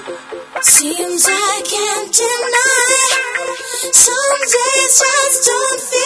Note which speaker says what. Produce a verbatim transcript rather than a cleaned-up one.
Speaker 1: Seems I can't deny. Some days just don't feel